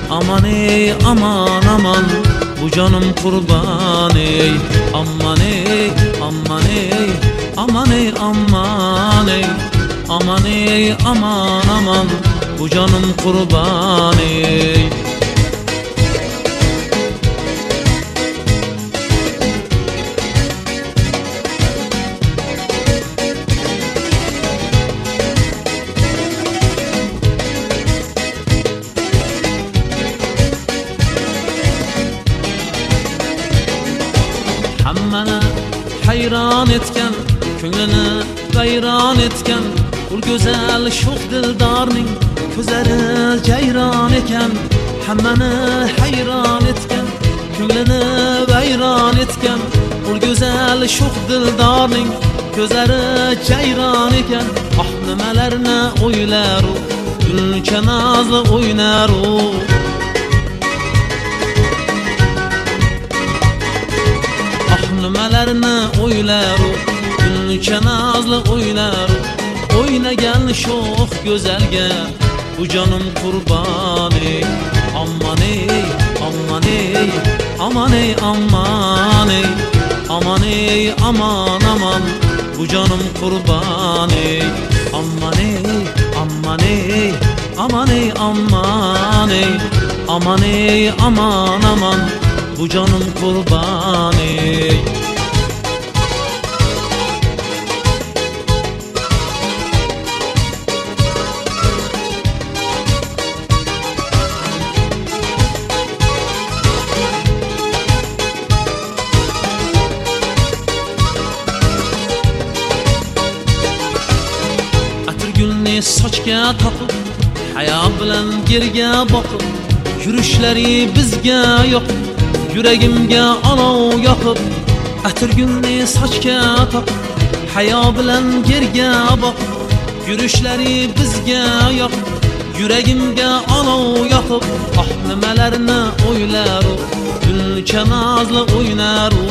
aman ey aman aman bu canım kurban ey. Aman ey aman ey aman ey aman ey aman ey aman aman bu canım kurban ey. Hammani hayron etgan, ko'nglini vayron etgan ul go'zal sho'x dildorning ko'zlari jayron ekan. Hammani hayron etgan, ko'nglini vayron etgan ul go'zal sho'x dildorning ko'zlari jayron ekan. Ah nimalarni o'ylar u, gulcha nozli o'ynar u. Nimalarni o'ylar u, gulcha nozli o'ynar u. O'ynagan sho'x go'zalga bu jonim qurban ey. Aman ey aman ey aman ey aman ey aman ey aman aman bu jonim qurban ey. Aman ey aman ey aman ey aman ey aman ey aman aman bu canım kurban ey. Atirgulni sochga taqib, hayo bilan yerga boqib, yurishlari bizga yoqib, yuragimga olov yoqib. Atirgulni sochga taqib, hayo bilan yerga boqib, yurishlari bizga yoqib, yuragimga olov yoqib. Ah nimalarni o'ylar u, gulcha nozli o'ynar u.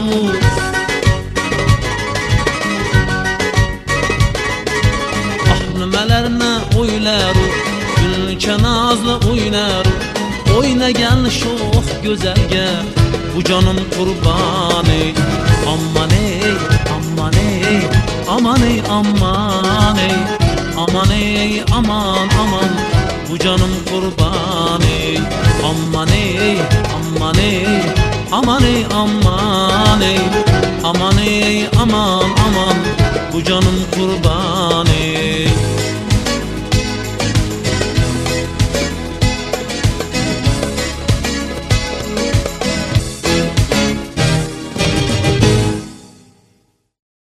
Ah nimalarni o'ylar u, gulcha nozli o'ynar u. O'ynagan sho'x go'zalga bu jonim qurban ey. Aman ey aman ey aman ey aman ey aman ey aman aman bu jonim qurban ey. Aman ey aman ey aman ey aman ey aman ey aman aman bu jonim qurban ey.